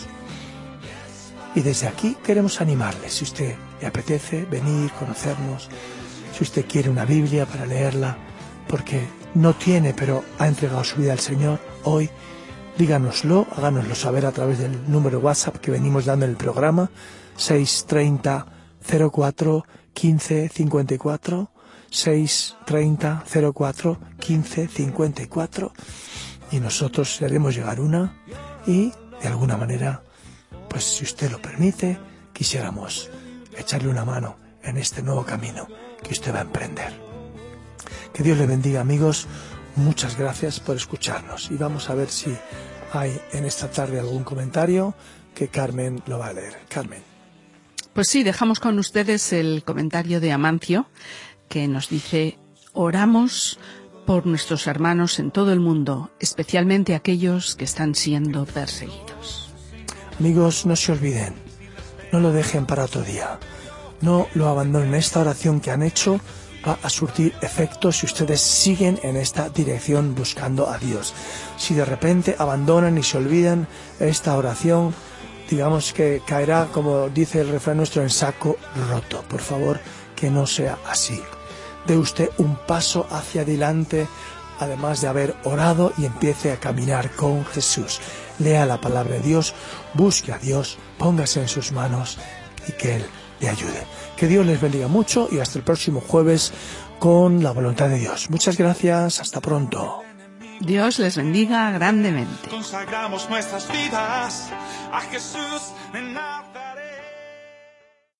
Y desde aquí queremos animarle, si usted le apetece venir, conocernos, si usted quiere una Biblia para leerla, porque no tiene, pero ha entregado su vida al Señor, hoy díganoslo, háganoslo saber a través del número WhatsApp que venimos dando en el programa, seis treinta cero cuatro quince cincuenta y cuatro, seis treinta cero cuatro quince cincuenta y cuatro, y nosotros le haremos llegar una y, de alguna manera, pues si usted lo permite, quisiéramos echarle una mano en este nuevo camino que usted va a emprender. Que Dios le bendiga, amigos. Muchas gracias por escucharnos. Y vamos a ver si hay en esta tarde algún comentario que Carmen lo va a leer. Carmen. Pues sí, dejamos con ustedes el comentario de Amancio, que nos dice: oramos por nuestros hermanos en todo el mundo, especialmente aquellos que están siendo perseguidos. Amigos, no se olviden, no lo dejen para otro día, no lo abandonen. Esta oración que han hecho va a surtir efecto si ustedes siguen en esta dirección buscando a Dios. Si de repente abandonan y se olvidan, esta oración, digamos que caerá, como dice el refrán nuestro, en saco roto. Por favor, que no sea así. Dé usted un paso hacia adelante, además de haber orado, y empiece a caminar con Jesús. Lea la palabra de Dios, busque a Dios, póngase en sus manos y que Él le ayude. Que Dios les bendiga mucho y hasta el próximo jueves con la voluntad de Dios. Muchas gracias, hasta pronto. Dios les bendiga grandemente. Consagramos nuestras vidas a Jesús en la